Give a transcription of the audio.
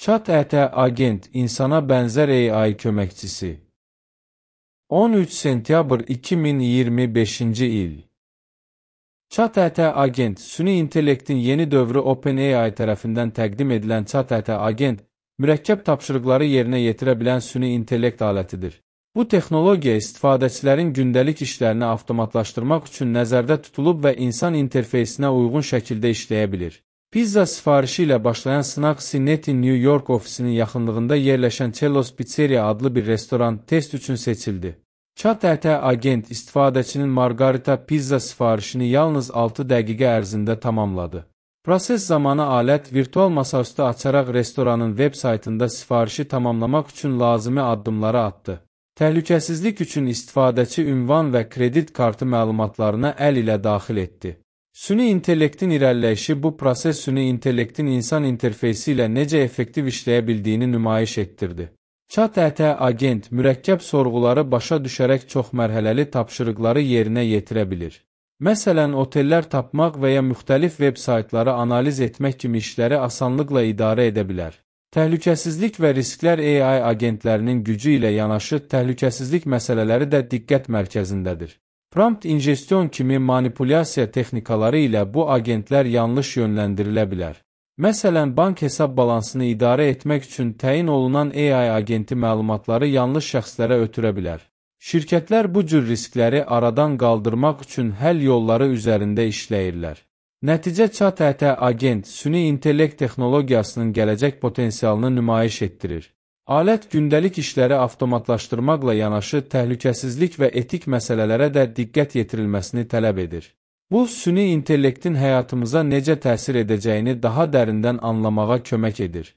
Chat agent insana bənzər AI köməkçisi. 13 sentyabr 2025-ci il. Chat agent, süni intellektin yeni dövrü OpenAI tərəfindən təqdim edilən Chat agent, mürəkkəb tapşırıqları yerinə yetirə bilən süni intellekt alətidir. Bu texnologiya istifadəçilərin gündəlik işlərini avtomatlaşdırmaq üçün nəzərdə tutulub və insan interfeysinə uyğun şəkildə işləyə bilir. Pizza sifarişi ilə başlayan sınaq Cincinnati, New York ofisinin yaxınlığında yerləşən Cello's Pizzeria adlı bir restoran test üçün seçildi. Chat agent istifadəçinin Margarita pizza sifarişini yalnız 6 dəqiqə ərzində tamamladı. Proses zamanı alət virtual masaüstü açaraq restoranın web saytında sifarişi tamamlamaq üçün lazımi addımları atdı. Təhlükəsizlik üçün istifadəçi ünvan və kredit kartı məlumatlarına əl ilə daxil etdi. Süni intellektin irəliləyişi bu proses süni intellektin insan interfeysi ilə necə effektiv işləyə bildiyini nümayiş etdirdi. Chat agent mürəkkəb sorğuları başa düşərək çoxmərhələli tapşırıqları yerinə yetirə bilir. Məsələn, otellər tapmaq və ya müxtəlif veb saytları analiz etmək kimi işləri asanlıqla idarə edə bilər. Təhlükəsizlik və risklər AI agentlərinin gücü ilə yanaşı təhlükəsizlik məsələləri də diqqət mərkəzindədir. Prompt injestion kimi manipulyasiya texnikaları ilə bu agentlər yanlış yönləndirilə bilər. Məsələn, bank hesab balansını idarə etmək üçün təyin olunan AI agenti məlumatları yanlış şəxslərə ötürə bilər. Şirkətlər bu cür riskləri aradan qaldırmaq üçün həll yolları üzərində işləyirlər. Nəticə Chat agent süni intellekt texnologiyasının gələcək potensialını nümayiş etdirir. Alət gündəlik işləri avtomatlaşdırmaqla yanaşı təhlükəsizlik və etik məsələlərə də diqqət yetirilməsini tələb edir. Bu, süni intellektin həyatımıza necə təsir edəcəyini daha dərindən anlamağa kömək edir.